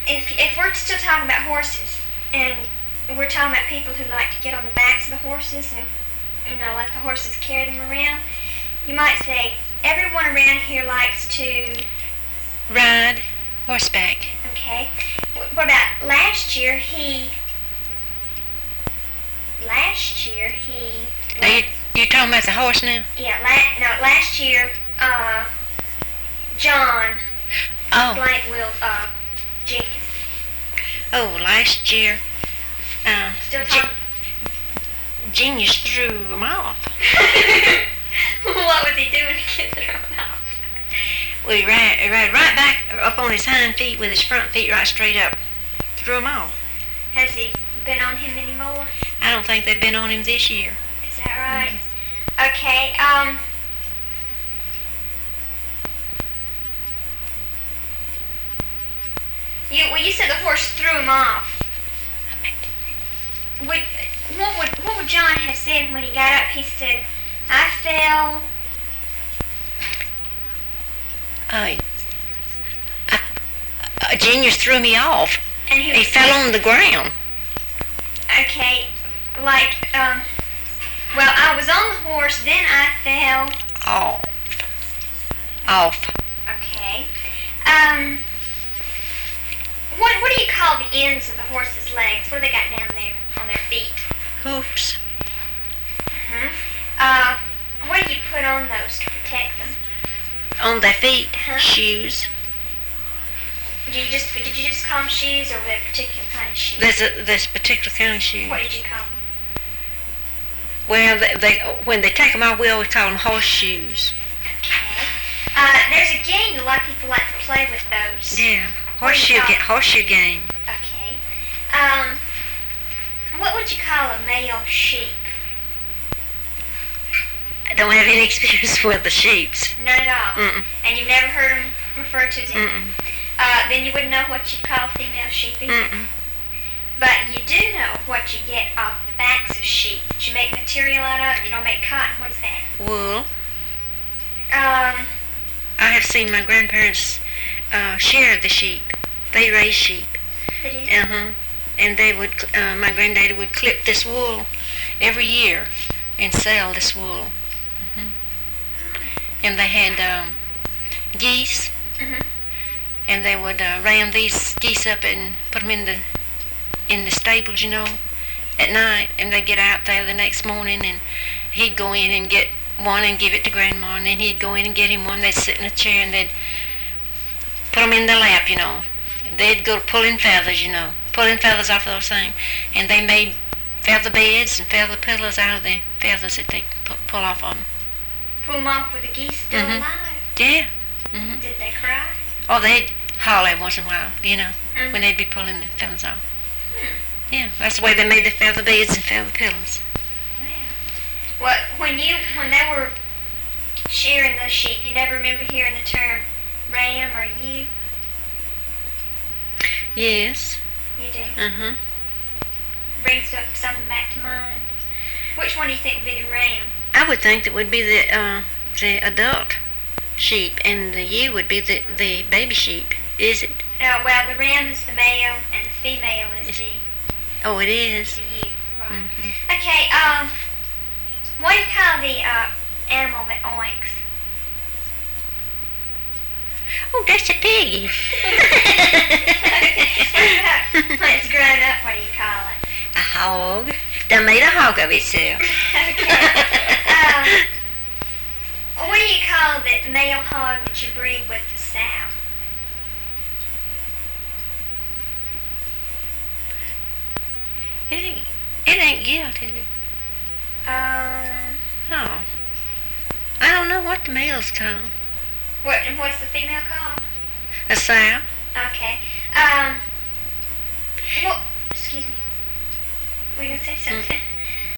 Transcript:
if we're still talking about horses, and we're talking about people who like to get on the backs of the horses and let the horses carry them around, you might say everyone around here likes to ride horseback. Okay. What about last year? You talking about the horse now? Yeah. Last year, John. Oh. Blank will Jenkins. Oh, last year. Still talking. Genius threw him off. What was he doing to get thrown off? Well, he ran right back up on his hind feet with his front feet right straight up. Threw him off. Has he been on him anymore? I don't think they've been on him this year. Is that right? Mm-hmm. Okay, you said the horse threw him off. What would John have said when he got up? He said, I fell. Genius threw me off. And he fell on the ground. Okay, well, I was on the horse, then I fell. Off. Okay. What do you call the ends of the horse's legs? What do they got down there on their feet? Hoofs. What do you put on those to protect them? On their feet, shoes. Did you just call them shoes, or were there a particular kind of shoes? There's a particular kind of shoes. What did you call them? Well, when they take them off, we always call them horseshoes. Okay. There's a game a lot of people like to play with those. Yeah, horseshoe game. Okay. What would you call a male sheep? I don't have any experience with the sheeps. None at all? Mm-mm. And you've never heard them referred to as Mm-mm. Then you wouldn't know what you call female sheep either? Mm-mm. But you do know what you get off the backs of sheep that you make material out of. You don't make cotton. What is that? Wool. Um, I have seen my grandparents shear the sheep. They raise sheep. They do? And they would, my granddaddy would clip this wool every year and sell this wool. And they had geese, and they would ram these geese up and put them in the stables, at night, and they'd get out there the next morning, and he'd go in and get one and give it to Grandma, and then he'd go in and get him one. They'd sit in a chair, and they'd put them in their lap, and they'd go pulling feathers, pulling feathers off those things, and they made feather beds and feather pillows out of the feathers that they pull off of them. Pull them off with the geese still alive? Yeah. Did they cry? Oh, they'd holler every once in a while, when they'd be pulling the feathers off. Yeah, that's the way they made the feather beds and feather pillows. Well, when they were shearing the sheep, you never remember hearing the term ram or ewe? Yes. You do? Brings something back to mind. Which one do you think would be the ram? I would think that would be the adult sheep, and the ewe would be the baby sheep. Is it? Oh, well, the ram is the male, and the female is the... Oh, it is? The ewe, right. Okay, what do you call the animal that oinks? Oh, that's a piggy. When it's grown up, what do you call it? A hog. They made a hog of itself. Okay. What do you call the male hog that you breed with the sow? It ain't gilt, is it? No. I don't know what the male's called. What's the female called? A sow. Okay. Well, excuse me. Were you going to say something?